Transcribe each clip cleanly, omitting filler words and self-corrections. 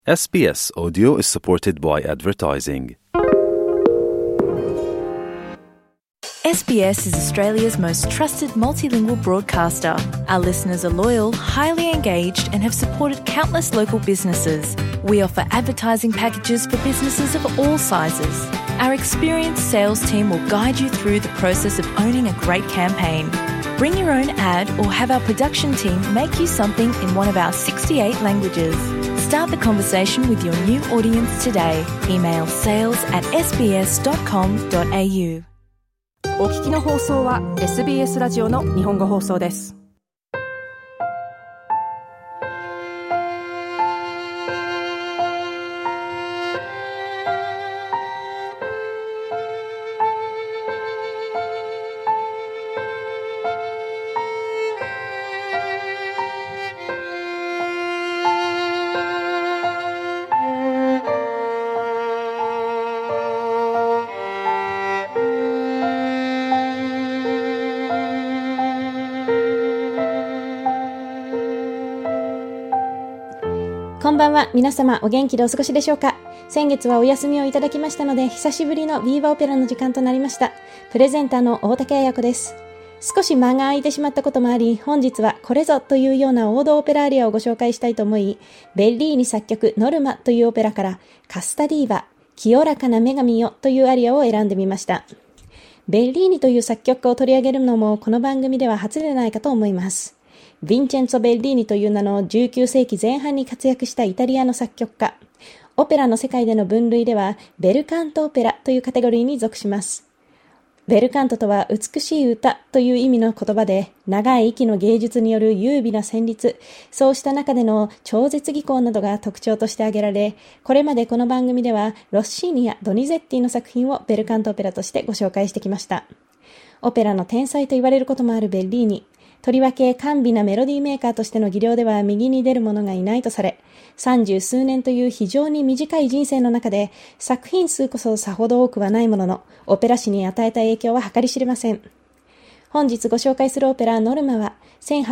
SBS Audio is supported by advertising. SBS is Australia's most trusted multilingual broadcaster. Our listeners are loyal, highly engaged, and have supported countless local businesses. We offer advertising packages for businesses of all sizes. Our experienced sales team will guide you through the process of owning a great campaign. Bring your own ad or have our production team make you something in one of our 68 languages. Start the conversation with your new audience today. Email sales@sbs.com.au。 お聞きの放送は SBS ラジオの日本語放送です。 こんばんは。皆様お元気でお過ごしでしょうか。先月はお休みをいただきましたので、久しぶりのビーバーオペラの時間となりました。プレゼンターの大竹彩子です。少し間が空いてしまったこともあり、本日はこれぞというような王道オペラアリアをご紹介したいと思い、ベッリーニ作曲ノルマというオペラからカスタディーバ、清らかな女神よというアリアを選んでみました。ベッリーニという作曲家を取り上げるのもこの番組では初でないかと思います。ヴィンチェンツォ・ベッリーニという名の19世紀前半に活躍したイタリアの作曲家。オペラの世界での分類ではベルカントオペラというカテゴリーに属します。ベルカントとは美しい歌という意味の言葉で、長い息の芸術による優美な旋律、そうした中での超絶技巧などが特徴として挙げられ、これまでこの番組ではロッシーニやドニゼッティの作品をベルカントオペラとしてご紹介してきました。オペラの天才と言われることもあるベッリーニ。とりわけ甘美なメロディーメーカーとしての技量では右に出る者がいないとされ、30数年という非常に短い人生の中で作品数こそさほど多くはないものの、オペラ史に与えた影響は計り知れません。本日ご紹介するオペラノルマは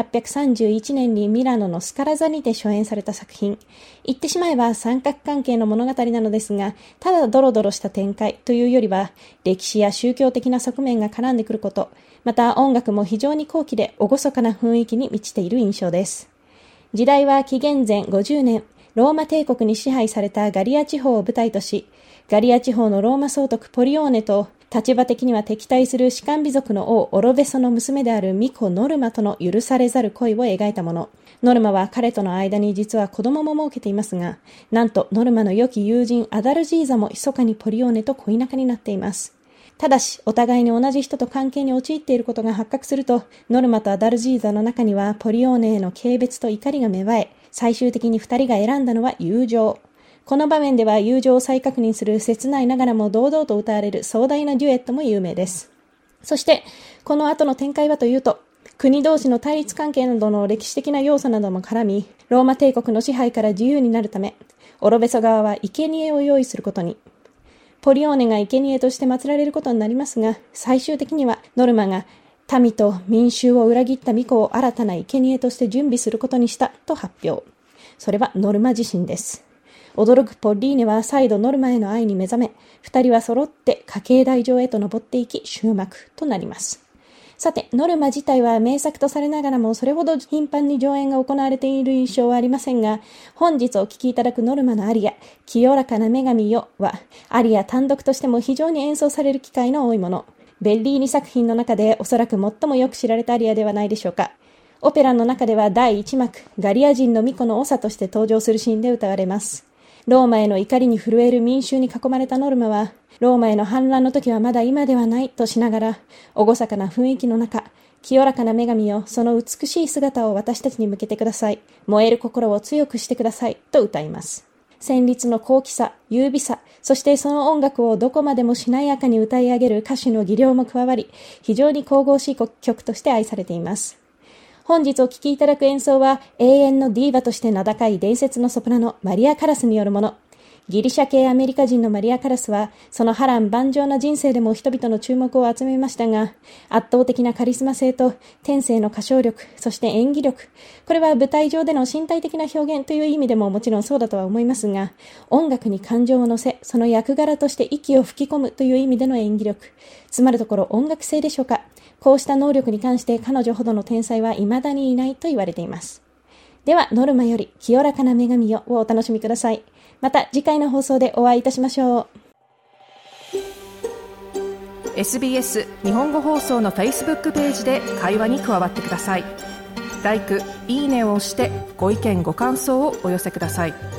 1831年にミラノのスカラ座にて初演された作品。言ってしまえば三角関係の物語なのですが、ただドロドロした展開というよりは歴史や宗教的な側面が絡んでくること、また音楽も非常に高貴で厳かな雰囲気に満ちている印象です。時代は紀元前50年、ローマ帝国に支配されたガリア地方を舞台とし、ガリア地方のローマ総督ポリオーネと立場的には敵対する士官美族の王オロベソの娘である巫女ノルマとの許されざる恋を描いたもの。ノルマは彼との間に実は子供も設けていますが、なんとノルマの良き友人アダルジーザも密かにポリオーネと恋仲になっています。ただし、お互いに同じ人と関係に陥っていることが発覚すると、ノルマとアダルジーザの中にはポリオーネへの軽蔑と怒りが芽生え、最終的に二人が選んだのは友情。この場面では友情を再確認する切ないながらも堂々と歌われる壮大なデュエットも有名です。そして、この後の展開はというと、国同士の対立関係などの歴史的な要素なども絡み、ローマ帝国の支配から自由になるため、オロベソ側は生贄を用意することに。ポリオーネが生贄として祀られることになりますが、最終的にはノルマが民と民衆を裏切った巫女を新たな生贄として準備することにしたと発表。それはノルマ自身です。驚くポッリーネは再度ノルマへの愛に目覚め、二人は揃って家系台上へと登っていき終幕となります。さて、ノルマ自体は名作とされながらもそれほど頻繁に上演が行われている印象はありませんが、本日お聴きいただくノルマのアリア、清らかな女神よは、アリア単独としても非常に演奏される機会の多いもの。ベッリーニ作品の中でおそらく最もよく知られたアリアではないでしょうか。オペラの中では第1幕、ガリア人の巫女の長として登場するシーンで歌われます。ローマへの怒りに震える民衆に囲まれたノルマは、ローマへの反乱の時はまだ今ではないとしながら、厳かな雰囲気の中、清らかな女神よ、その美しい姿を私たちに向けてください。燃える心を強くしてください。と歌います。旋律の高貴さ、優美さ、そしてその音楽をどこまでもしなやかに歌い上げる歌手の技量も加わり、非常に神々しい曲として愛されています。本日お聴きいただく演奏は永遠のディーバとして名高い伝説のソプラノマリア・カラスによるもの。 ギリシャ系アメリカ人のマリア・カラスは、その波乱万丈な人生でも人々の注目を集めましたが、圧倒的なカリスマ性と天性の歌唱力、そして演技力、これは舞台上での身体的な表現という意味でももちろんそうだとは思いますが、音楽に感情を乗せ、その役柄として息を吹き込むという意味での演技力、つまるところ音楽性でしょうか。こうした能力に関して彼女ほどの天才は未だにいないと言われています。では、ノルマより清らかな女神よをお楽しみください。また次回の放送でお会いいたしましょう。 SBS 日本語放送の Facebook ページで会話に加わってください。LIKE、いいねを押してご意見ご感想をお寄せください。